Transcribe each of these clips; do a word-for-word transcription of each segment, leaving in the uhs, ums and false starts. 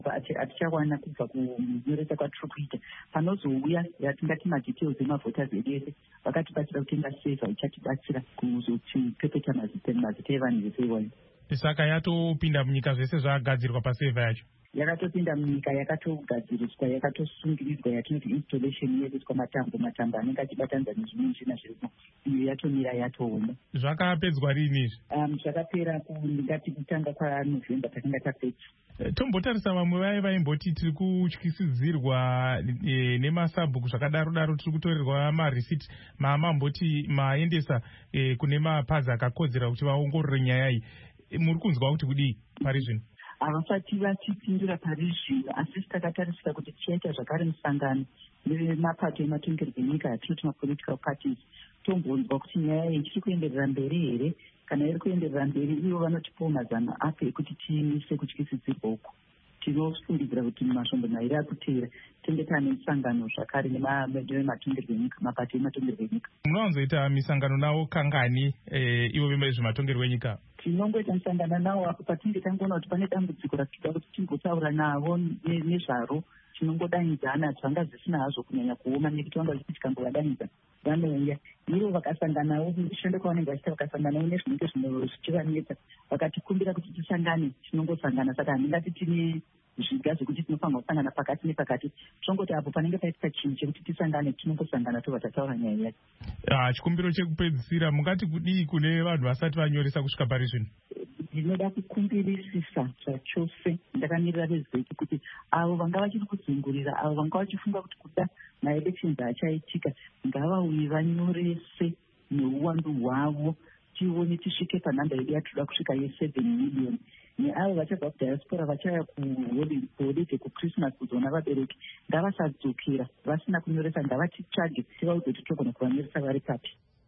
atichawana kubva kunyoresa kwatiri panozouya yatingati madetails emavhoters edu ese vakatibatsira kutenga seva ichatibatsira kuzotipepeta mazita evanhu vese iwayo. Saka yatopinda munyika zvese zvagadzirwa paseva yacho? Yakatopinda munyika, yakatogadziriswa, yakatosungirirwa, yatinoti installation yoiswa matambo matambo anenge achibatanidza nezvimwe zvina zvirimo, iyo yatomira yatooma. Zvakapedzwa rini izvi? Um, zvakapera kungati kutanga kwaNovemba takanga tapedza. Tombotarisa vamwe vaye vaimboti tiri kutyisidzirwa e, nemasabhuku zvakadaro daro, tiri kutorerwa marisiti mamamboti maendesa e, kune mapazi akakodzera kuti vaongorore nyaya iyi. E, muri kunzwa kuti kudii pari zvino? Havasati vachipindura pari zvino, asi takatarisira kuti tichaita zvakare musangano nemapato ematongerwo enyika atinoti mapolitical parties, tombonzwa kuti nyaya iyi ichiri kuenderera mberi here. Kana iri kuenderera mberi, ivo vanotipawo mazano apo ekuti tiimise kutyisidzirwa uku. Tinofungidzira kuti mumasvombo mairi akuteera tinge taane misangano zvakare nematongerwo enyika, mapato ematongerwo enyika. Munowanzoita misangano nawo kangani e, ivo vezvematongerwo enyika? Tinongoita misangano nawo apo patinenge tangoona kuti pane dambudziko ratinoda kuti timbotaura navo nezvaro, tinongodanidzana zvanga zvisina hazvo kunyanya kuoma, nekuti vanga vachiti tikangovadaidza vanouya. Ivo vakasanganawo mishando kwavanenge vachita, vakasanganawo nezvinenge zvichivanetsa, vakatikumbira kuti tisangane, tinongosangana. Saka handingati tine zviga zvekuti tinofanira kusangana pakati nepakati, tongoti apo panenge paitika chinhu chekuti tisangane, tinongosangana tobva tataura nyaya yacho. Ah, chikumbiro chekupedzisira mungati kudii kune vanhu vasati vanyoresa kusvika pari zvino? Ndinoda kukumbirisisa zvachose, ndakamirira vezeki kuti avo vanga vachiri kuzungurira, avo vanga vachifunga kuti kuda maelections achaitika, ngavauye vanyorese neuwandu hwavo, tione tisvike panhamba yedu yatoda kusvika yeseven million. Neavo vachabva kudiaspora vachaya kuholide kuchristmas kuzoona vabereki, ngavasadzokera vasina kunyoresa, ngavatitsvage tivaudze kuti togona kuvanyoresa vari papi.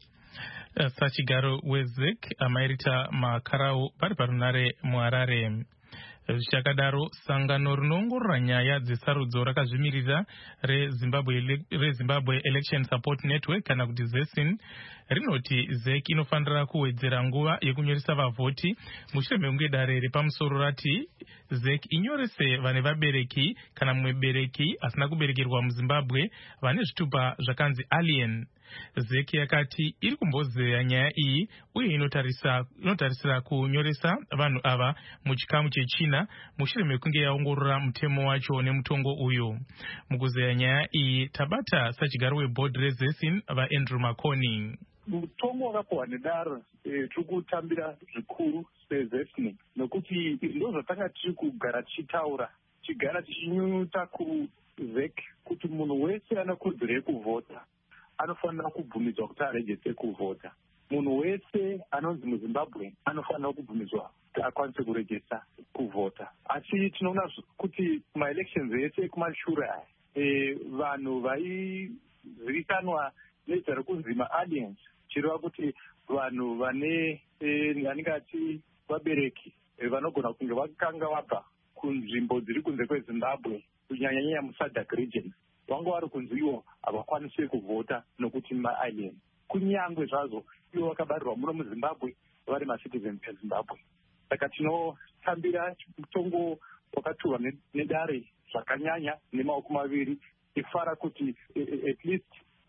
Sachigaro wezek amairita makarau pari parunare muharare. Zvichakadaro, sangano rinoongorora nyaya dzesarudzo rakazvimirira reZimbabwe reZimbabwe Election Support Network kana kuti ZESIN rinoti Z E C inofanira kuwedzera nguva yekunyoresa vavhoti mushure mekunge dare repamusoro rati Z E C inyorese vane vabereki kana mumwe bereki asina kuberekerwa muZimbabwe vane zvitupa zvakanzi alien. Z E C yakati iri kumbozeya nyaya iyi uye inotarisa inotarisira kunyoresa vanhu ava muchikamu chechina mushure mekunge yaongorora mutemo wacho nemutongo uyu. Mukuzeya nyaya iyi tabata sachigaro webhodhi reZESIN vaAndrew Makoni. Mutongo wakapuwa nedare tiri kutambira zvikuru seZESIN nokuti ndo zvatanga tiri kugara tichitaura tichigara tichinyunyuta kuZ E C kuti munhu wese ane kodzero yekuvhota anofanira kubvumidzwa kuti arejeste kuvhota. Munhu wese anonzi muZimbabwe anofanira kubvumidzwa kuti akwanise kurejesta kuvhota. Asi tinoona kuti maelections ese kumashure aya e, vanhu vaizivikanwa nezita rekunzi maaliens, chireva kuti vanhu vane vanenge ati vabereki e, vanogona kunge vakanga vabva kunzvimbo dziri kunze kweZimbabwe kunyanyanyanya muSadak region, vanga vari kunzi ivo havakwanisi kuvhota nokuti maaliens. Kunyangwe zvazvo ivo vakabarirwa muno muZimbabwe vari macitizens eZimbabwe. Saka tinotambira mutongo wakaturwa nedare zvakanyanya nemaoko maviri, tifara kuti at least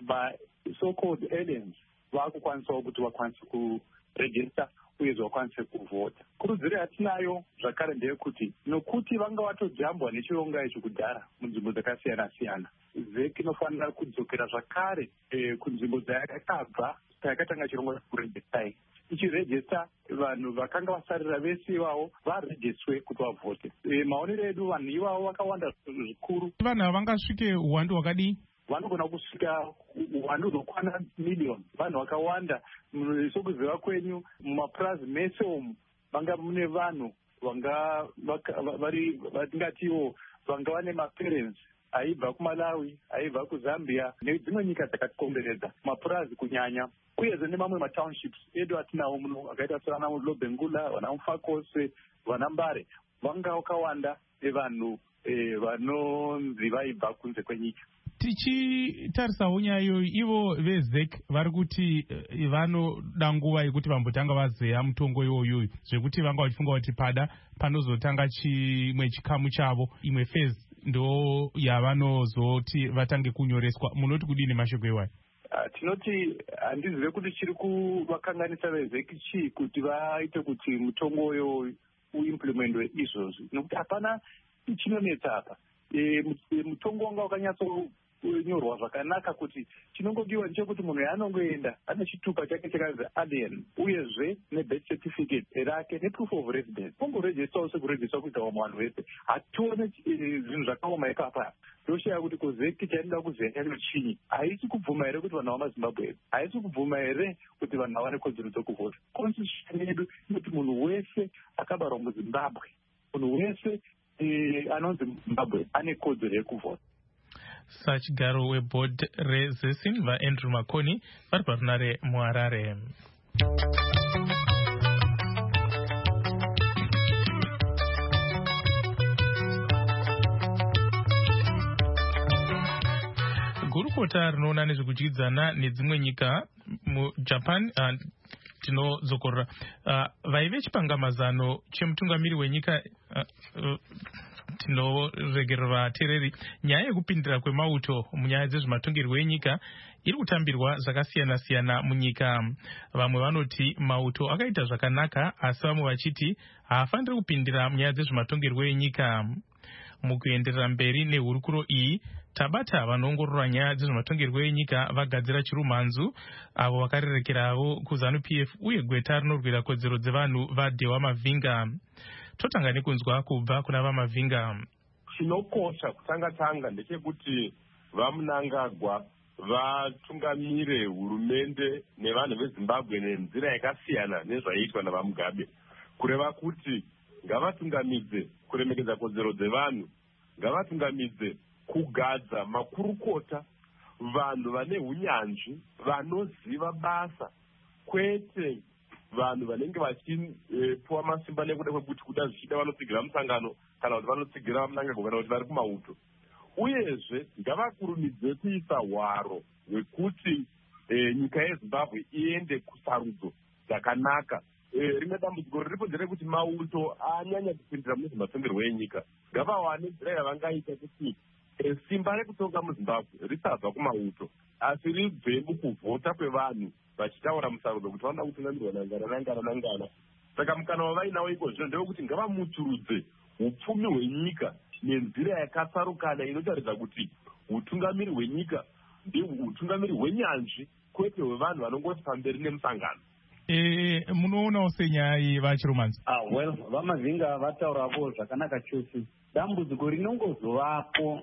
so-called aliens vakukwanisawo kuti vakwanise kurejesta uyezve vakwanise kuvhota. Kurudziro yatinayo zvakare ndeyekuti nokuti vanga vatojambwa nechironga ichi kudhara munzvimbo dzakasiyana siyana, Z E C inofanira kudzokera zvakare e, kunzvimbo dzayakabva tayakatanga chirongo chekurejestai, ichirejesta vanhu vakanga vasarira vese ivavo varejestwe kuti vavhote. E, maonero edu vanhu ivavo vakawanda zvikuru. Vanhu ava vangasvike uwandu hwakadii? Vanogona kusvika uwandu hunokwana miliyoni. Vanhu vakawanda. Sokuziva kwenyu mumapurazi mese umu vanga mune vanhu vanga vari vatingatiwo vanga vane maparents aibva kuMalawi, aibva kuZambia nedzimwe nyika dzakatikomberedza, mapurazi kunyanya, uyezve nemamwe matownships edu atinawo muno akaita savana muLobengula, vana muFakose, vana Mbare, vanga vakawanda nevanhu vanonzi vaibva kunze kwenyika. tichitarisawo nyaya iyoyo, ivo vezek vari kuti uh, vanoda nguva yekuti vambotanga vazeya mutongo iwoyoyo, zvekuti vanga vachifunga kuti pada panozotanga chimwe chikamu chavo, imwe phase ndo yavanozoti vatange kunyoreswa. Munoti kudini mashoko iwayo? Uh, tinoti handizive kuti chiri kuvakanganisa vezeki chii kuti vaite kuti mutongo uyo uimplementwe izvozvi, nokuti hapana chinonetsa apa. E, mutongo wanga wakanyatsonyorwa zvakanaka kuti chinongodiwa ndechekuti munhu yaanongoenda ane chitupa chake chakanzi alien, uyezve nebirth certificate rake neproof of residence, ongorejistawo sekurejista kuita vamwe vanhu vese. Hatione zvinhu zvakaoma ikapa. Ndoshaya kuti kozeki chainoda kuziva chacho chinyi. Haisi kubvuma here kuti vanhu vamazimbabwe, haisi kubvuma here kuti vanhu havane kodzero dzokuvhota. Constitution yedu inoti munhu wese akabarwa muzimbabwe, munhu wese anonzi Zimbabwe ane kodzero yekuvhota. Sachigaro weboard rezesin vaAndrew Makoni vari parunare muHarare. Gurukota rinoona nezvekudyidzana nedzimwe nyika muJapan uh, tinozokorora uh, vaive chipangamazano chemutungamiri wenyika uh, uh, tinoregerera vateereri. Nyaya yekupindira kwemauto munyaya dzezvematongerwo enyika iri kutambirwa zvakasiyana siyana munyika. Vamwe vanoti mauto akaita zvakanaka, asi vamwe vachiti haafaniri kupindira munyaya dzezvematongerwo enyika. Mukuenderera mberi nehurukuro iyi, tabata vanoongorora nyaya dzezvematongerwo enyika vagadzira chirumhanzu avo vakarerekerawo kuZANU-P F uye gweta rinorwira kodzero dzevanhu vaDhewa Mavhinga. Totanga nekunzwa kubva kuna vaMavhinga. Chinokosha kutanga tanga ndechekuti vaMnangagwa vatungamire hurumende nevanhu veZimbabwe nenzira yakasiyana nezvaiitwa navaMugabe, kureva kuti ngavatungamidze kuremekedza kodzero dzevanhu, ngavatungamidze kugadza makurukota, vanhu vane hunyanzvi, vanoziva basa, kwete vanhu vanenge vachipuwa e, masimba nekuda kwekuti kuda zvichida vanotsigira musangano kana kuti vanotsigira vaMnangagwa kana kuti vari kumauto. Uyezve ngavakurumidze kuisa hwaro hwekuti e, nyika yeZimbabwe iende kusarudzo dzakanaka. E, rimwe dambudziko riripo nderekuti mauto anyanya kupindira muzvematongerwo enyika. Ngavawane nzira yavangaita kuti e, simba rekutonga muZimbabwe risabva kumauto asi ribve mukuvhota kwevanhu vachitaura musarudzo kuti vanoda kutungamirwa nangana nangana nangana. Saka mukana wavainawo ikozvo ndewekuti ngavamuturudze upfumi hwenyika nenzira yakasarukana inotaridza kuti utungamiri hwenyika ndeutungamiri hwenyanzvi kwete hwevanhu vanongoti pamberi nemusangano. E, munoonawo senyaya vachirumanzi? Ah, well, vaMavhinga vataurawo zvakanaka chose. Dambudziko rinongozovapo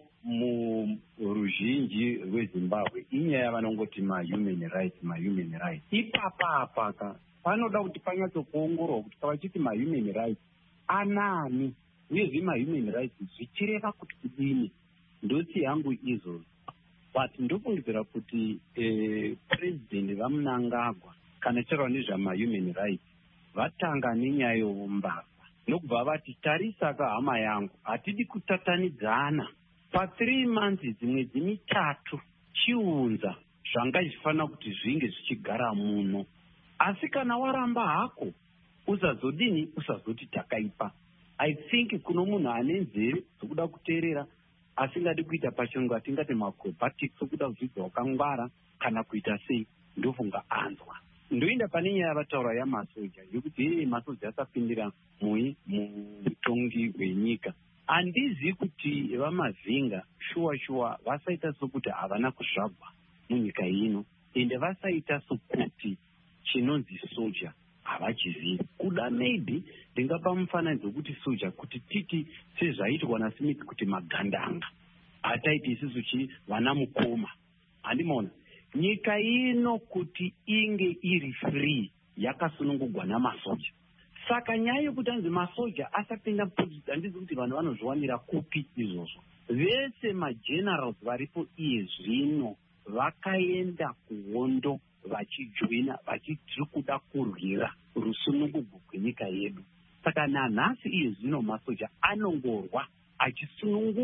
muruzhinji rweZimbabwe inyaya yavanongoti mahuman rights mahuman rights. Ipapa apaka panoda kuti panyatsokuongorwa kuti pavachiti mahuman rights anani uyezve mahuman rights zvichireva kuti kudini. Ndoti yangu izvozvo, but ndofungidzira kuti eh, president vaMnangagwa kana chero nezvamahuman rights vatanga nenyaya youmbavha nokubva vati tarisa kahama yangu, hatidi kutatanidzana pathree months dzimwedzi mitatu chiunza zvanga zvifanira kuti zvinge zvichigara muno. Asi kana waramba hako usazodini, usazoti takaipa. I think kuno munhu ane nzeve dzokuda kuteerera asingadi kuita pachirungu atingati macrobatics okuda kuzvidza wakangwara kana kuita sei, ndofunga anzwa. Ndoenda pane nyaya yavataura yamasoja yekuti hei masoja asapindira mui mutongi wenyika. Handizivi kuti vaMavhinga shuwa shuwa vasaita sokuti havana kuzvagwa munyika ino, ende vasaita sokuti chinonzi soja havachizivi. Kuda maybe ndingapa mufananidzo wekuti soja kuti titi sezvaitwa naSmith kuti magandanga hataiti isusu chi vana mukoma. Handimaona nyika ino kuti inge iri free yakasunungugwa namasoja. Saka nyaya yekuti anzi masoja asapinda mupolitiki handizi kuti vanhu vanozviwanira kupi izvozvo. Vese magenerals varipo iye zvino vakaenda kuhondo vachijoina vachitiri kuda kurwira rusunungugu rwenyika yedu. Saka nanhasi iye zvino masoja anongorwa achisunungura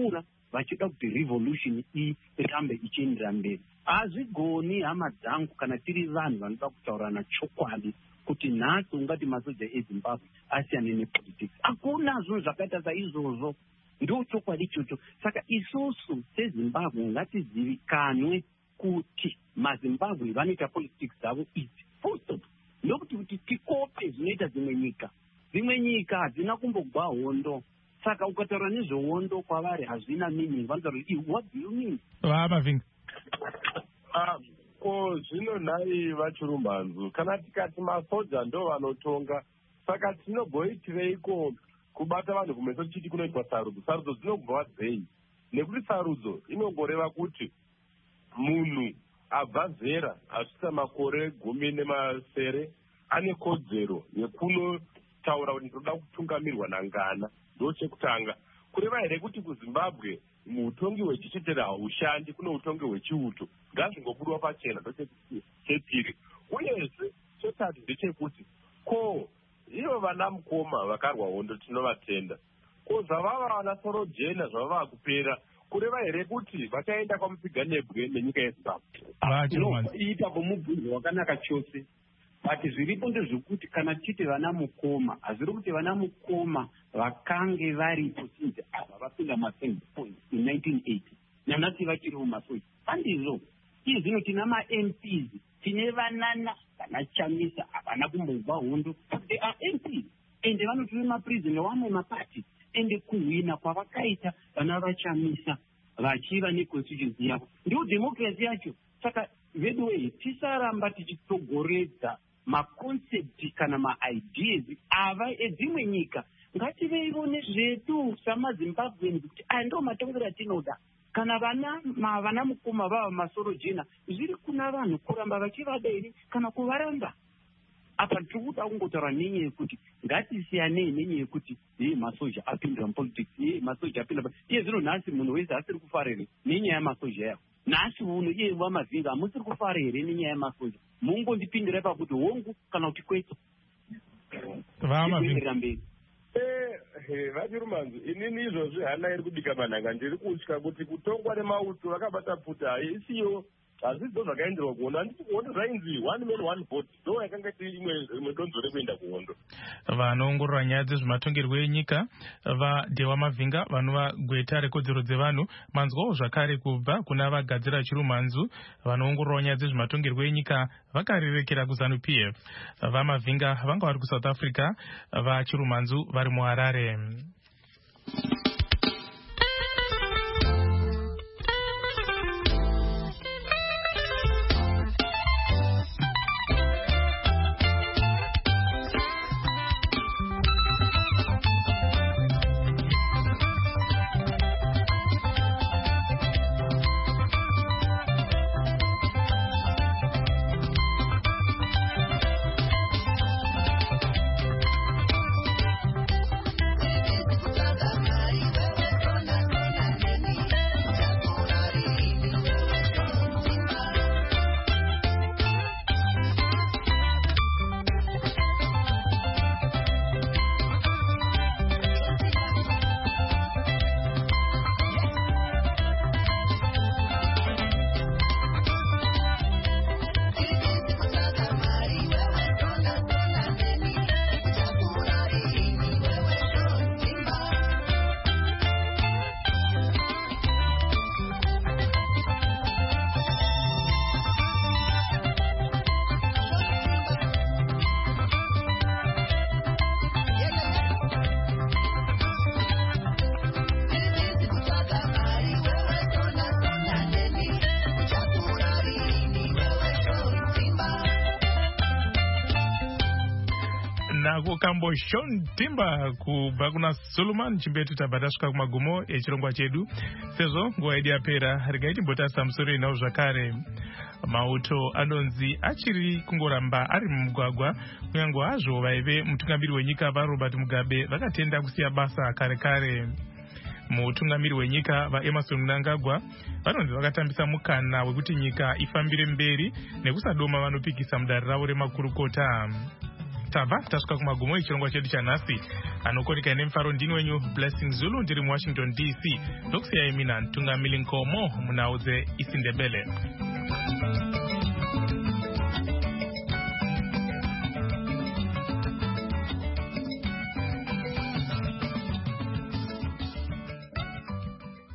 vachida kuti revolution irambe ichiendera mberi. Hazvigoni hama dzangu kana tiri vanhu vanoda kutaurana chokwadi kuti nhasi ungati masoja eZimbabwe asiyane nepolitics. Hakuna zvinhu zvakaita saizvozvo, ndo chokwadi ichocho. Saka isusu seZimbabwe ngatizivikanwe kuti maZimbabwe vanoita politics dzavo idzi full stop. Ndokuti kuti tikope zvinoita dzimwe nyika. Dzimwe nyika hadzina kumbogwa hondo. Saka ukataura nezvehondo kwavari hazvina meaning. Vanotaura kuti what do you mean? Vamavinga. Ah, ko zvino nhai vachirumhanzu kana tikati masoja ndo vanotonga, saka tinogoitireiko kubata vanhu kumeso tichiti kunoitwa sarudzo? Sarudzo dzinobva dzei? Nekuti sarudzo inongoreva kuti munhu abva zera asvika makore gumi nemasere ane kodzero yekunotaura kuti ndoda kutungamirwa nangana. Ndo chekutanga. Kureva here kuti kuZimbabwe mutongi hwechichetera haushandi, kuno utongi hwechiuto. Ngazvingoburwa pachena. Ndo chechipiri. Uyezve chetatu ndechekuti ko ivo vana mukoma vakarwa hondo tinovatenda. Ko zvavava vana Sorojena zvavava kupera, kureva here kuti vachaenda kwamupiganebwe nenyika yeZimbabwe? Iita kwomubvunzo wakanaka chose. But zviripo ndezvekuti kana tichiti vana mukoma, hazviri kuti vana mukoma vakange varipo since ava vapinda masengi point in nineteen eighty. Nanati vachiri mumasoja. Handizvo. Iye zvino tina ma-M Ps, tine vanana vana Chamisa havana kumbogwa hondo. They are M Ps. Ende vanotori maprisoner wamwe mapati. Ende kuhwina kwavakaita vana vaChamisa vachiva neconstituency yavo. Ndiyo democracy yacho. Saka veduwe tisaramba tichitogoredza maconcept kana maideas ava edzimwe nyika. Ngativeivone zvedu samaZimbabweans kuti aya ndo matongero atinoda. Kana vana vana mukoma vava maSorojena zviri kuna vanhu kuramba vachivadei kana kuvaramba. Apa tikuda kungotaura nenyaya yekuti ngatisiyanei nenyaya yekuti ye masoja apindira mupolitics, ye masoja apindira. Iye zvino nhasi munhu wese asiri kufara here nenyaya yamasoja yawo. Nhasi uno iye Vamavinga hamusiri kufara here nenyaya yamasoja. Mungondipindira pakuti hongu kana kuti kwete. Vamavinga mberi. Eh, vachirumanzu inini izvozvi hana iri kubika manhanga. Ndiri kutya kuti kutongwa nemauto vakabata pfuta isiyo. Hazvisi ndo zvakaenderwa kuhondo. Handiti kuhondo zvainzi one man one vote. Ndo yakanga tiri imwe donzo rekuenda kuhondo. Vanoongorora nyaya dzezvematongerwo enyika vaDewa Mavinga vanova gweta rekodzero dzevanhu manzwawo zvakare kubva kuna vagadzira chirumhanzu vanoongorora nyaya dzezvematongerwo enyika vakarirekera kuZanu P F. VaMavinga vanga vari kuSouth Africa, vachirumhanzu vari muHarare. Kambo Sean Timba kubva kuna Solomon Chimbetu tabva tasvika kumagumo echirongwa chedu. Sezvo nguva yedu yapera, regai timbotasa musoro inawo zvakare. Mauto anonzi achiri kungoramba ari mumugwagwa kunyange hazvo vaive mutungamiri wenyika vaRobert Mugabe vakatenda kusiya basa kare kare. Mutungamiri wenyika vaEmerson Mnangagwa vanonzi vakatambisa mukana wekuti nyika ifambire mberi nekusadoma vanopikisa mudare ravo remakurukota. tabva tasvika kumagumo echirongwa chedu chanhasi. Anokotika nemufaro ndini wenyu Blessing Zulu, ndiri muWashington D C. Ndokusiyai mina Ntungamili Nkomo munhau dzeIsindebele.